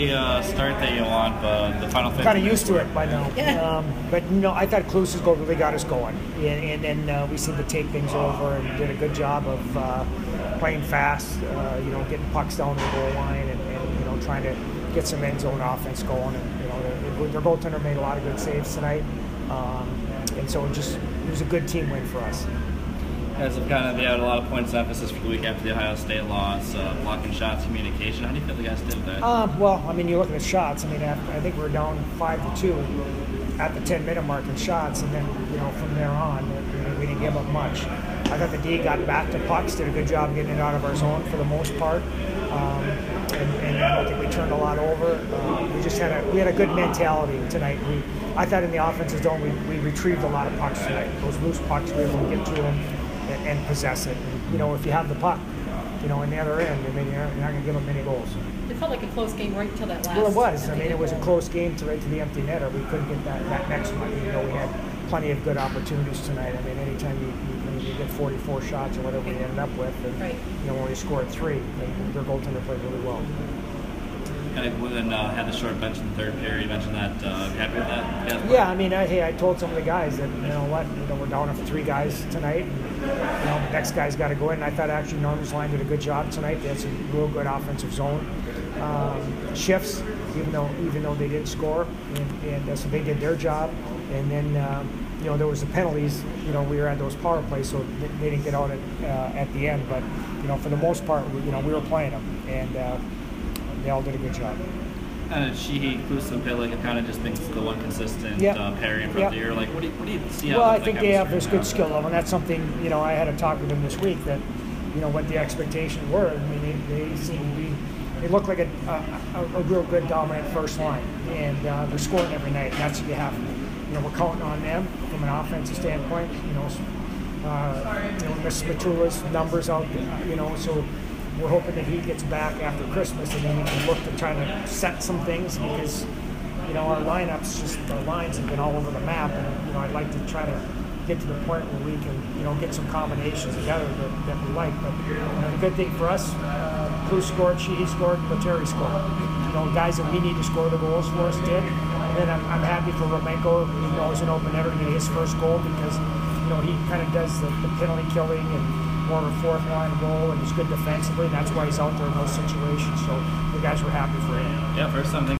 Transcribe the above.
Start that you want, but the final 50 Kind of used to it by now. Yeah. But I thought Kluse's goal really got us going, and then we seemed to take things over and did a good job of playing fast. Getting pucks down the goal line and trying to get some end zone offense going. And their goaltender made a lot of good saves tonight, and so it was a good team win for us. You guys have had a lot of points emphasis for the week after the Ohio State loss, blocking shots, communication. How do you feel the guys did there? You look at the shots. I think we were down 5-2 at the 10-minute mark in shots, and then from there on, we didn't give up much. I thought the D got back to pucks, did a good job getting it out of our zone for the most part, and I don't think we turned a lot over. We had a good mentality tonight. I thought in the offensive zone we retrieved a lot of pucks tonight. Those loose pucks, we were able to get to them and possess it. And, if you have the puck, in the other end, you're not going to give them many goals. It felt like a close game right until that last. Well, it was. It was a close game right to the empty netter. We couldn't get that next one. We had plenty of good opportunities tonight. Anytime you get 44 shots or whatever we ended up with, and right. When we scored 3, their goaltender played really well. Had the short bench in the third period. You mentioned that. Happy with that? Yeah, I told some of the guys that we're down to 3 guys tonight. And, the next guy's got to go in. And I thought actually Norman's line did a good job tonight. They had some real good offensive zone shifts, even though they didn't score, and so they did their job. And then there was the penalties. We were at those power plays, so they didn't get out at the end. But for the most part, we were playing them, and they all did a good job. Sheehy, Kluse, and Pitlick have kind of just been the one consistent pairing for the year. Like, what do you see? Well, I think they have this good skill level, and that's something I had a talk with them this week that what the expectations were. They seem to be. They look like a real good dominant first line, and they're scoring every night. And that's what you have. We're counting on them from an offensive standpoint. Miss Matula's numbers out. So. We're hoping that he gets back after Christmas, and then we can look to try to set some things because, our lines have been all over the map, and I'd like to try to get to the point where we can, get some combinations together that we like. But the good thing for us, Kluse scored, Sheehy scored, Lettieri scored. Guys that we need to score the goals for us did. And then I'm happy for Romenko, as an open netter, to get his first goal because, he kind of does the penalty killing and more of a fourth line role, and he's good defensively, and that's why he's out there in those situations. So the guys were happy for him. Yeah, first time.